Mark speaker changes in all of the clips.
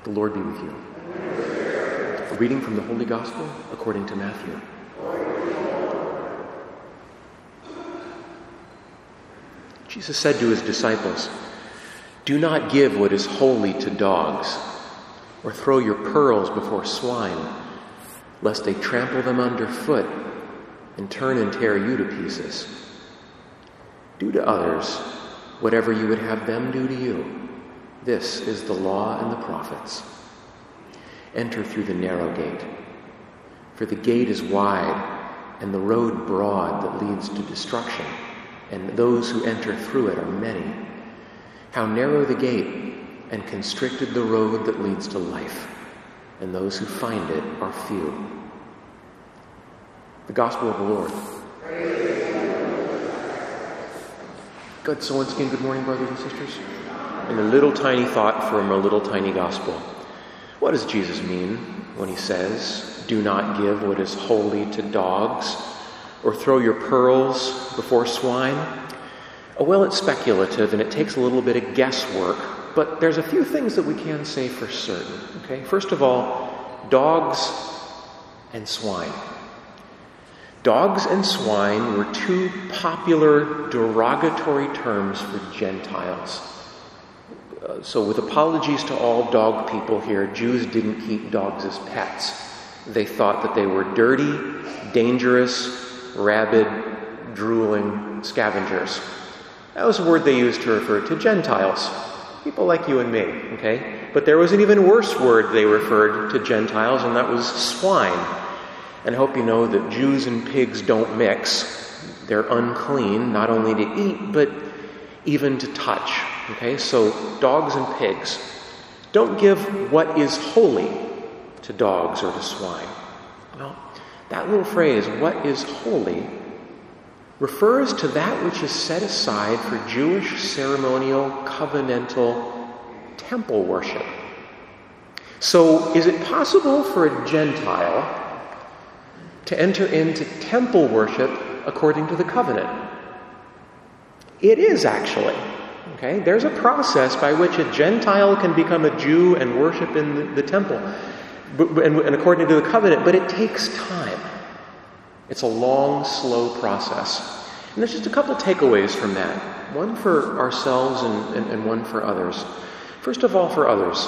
Speaker 1: The Lord be with you. A reading from the Holy Gospel according to Matthew. Jesus said to his disciples, "Do not give what is holy to dogs, or throw your pearls before swine, lest they trample them underfoot and turn and tear you to pieces. Do to others whatever you would have them do to you. This is the law and the prophets. Enter through the narrow gate, for the gate is wide and the road broad that leads to destruction, and those who enter through it are many. How narrow the gate and constricted the road that leads to life, and those who find it are few." The Gospel of the Lord. Good soul and skin, good morning, brothers and sisters. And a little tiny thought from a little tiny gospel. What does Jesus mean when he says, "Do not give what is holy to dogs, or throw your pearls before swine"? Well, it's speculative and it takes a little bit of guesswork, but there's a few things that we can say for certain. Okay, first of all, dogs and swine. Dogs and swine were two popular derogatory terms for Gentiles. So with apologies to all dog people here, Jews didn't keep dogs as pets. They thought that they were dirty, dangerous, rabid, drooling scavengers. That was a word they used to refer to Gentiles, people like you and me, okay? But there was an even worse word they referred to Gentiles, and that was swine. And I hope you know that Jews and pigs don't mix. They're unclean, not only to eat, but even to touch. Okay, so dogs and pigs. Don't give what is holy to dogs or to swine. Well, that little phrase, "what is holy," refers to that which is set aside for Jewish ceremonial, covenantal temple worship. So, is it possible for a Gentile to enter into temple worship according to the covenant? It is actually. Okay, there's a process by which a Gentile can become a Jew and worship in the temple, and according to the covenant, but it takes time. It's a long, slow process. And there's just a couple takeaways from that, one for ourselves and one for others. First of all, for others,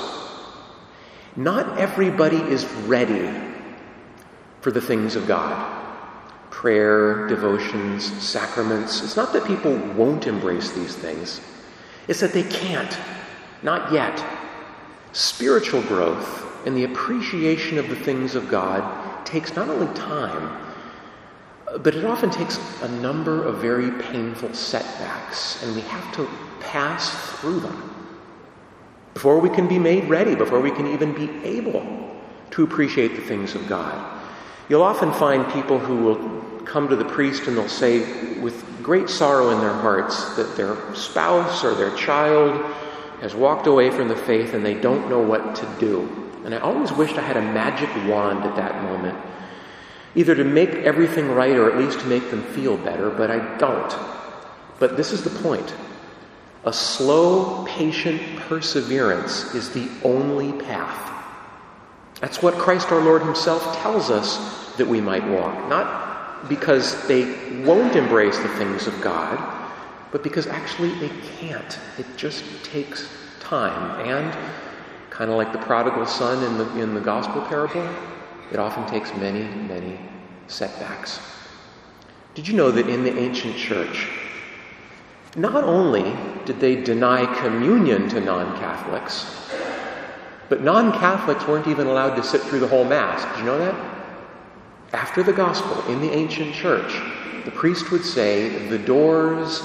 Speaker 1: not everybody is ready for the things of God. Prayer, devotions, sacraments. It's not that people won't embrace these things. It's that they can't. Not yet. Spiritual growth and the appreciation of the things of God takes not only time, but it often takes a number of very painful setbacks, and we have to pass through them before we can be made ready, before we can even be able to appreciate the things of God. You'll often find people who will come to the priest and they'll say with great sorrow in their hearts that their spouse or their child has walked away from the faith and they don't know what to do. And I always wished I had a magic wand at that moment, either to make everything right or at least to make them feel better, but I don't. But this is the point. A slow, patient perseverance is the only path. That's what Christ our Lord himself tells us that we might walk. Not because they won't embrace the things of God, but because actually they can't. It just takes time. And kind of like the prodigal son in the gospel parable, it often takes many, many setbacks. Did you know that in the ancient church, not only did they deny communion to non-Catholics, but non-Catholics weren't even allowed to sit through the whole Mass. Did you know that? After the gospel, in the ancient church, the priest would say, the doors,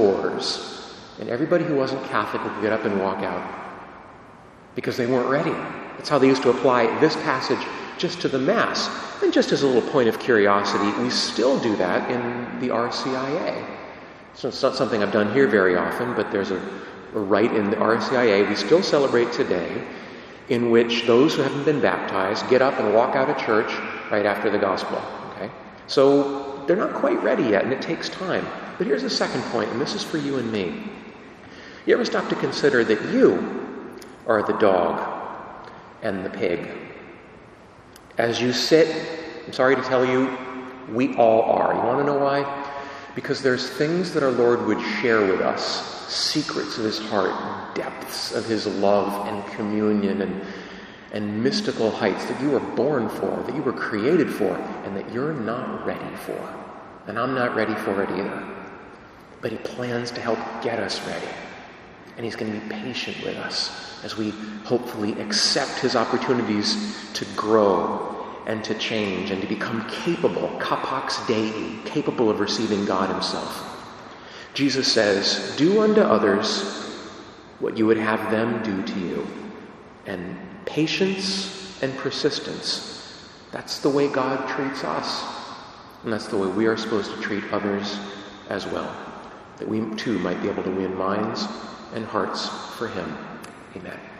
Speaker 1: and everybody who wasn't Catholic would get up and walk out because they weren't ready. That's how they used to apply this passage just to the Mass. And just as a little point of curiosity, we still do that in the RCIA. So it's not something I've done here very often, but there's a rite in the RCIA we still celebrate today in which those who haven't been baptized get up and walk out of church right after the gospel. Okay? So they're not quite ready yet, and it takes time. But here's the second point, and this is for you and me. You ever stop to consider that you are the dog and the pig. As you sit, I'm sorry to tell you, we all are. You want to know why? Because there's things that our Lord would share with us, secrets of his heart, depths of his love and communion and mystical heights that you were born for, that you were created for, and that you're not ready for. And I'm not ready for it either. But he plans to help get us ready. And he's going to be patient with us as we hopefully accept his opportunities to grow and to change and to become capable, capax Dei, capable of receiving God himself. Jesus says, do unto others what you would have them do to you. And patience and persistence, that's the way God treats us. And that's the way we are supposed to treat others as well. That we too might be able to win minds and hearts for him. Amen.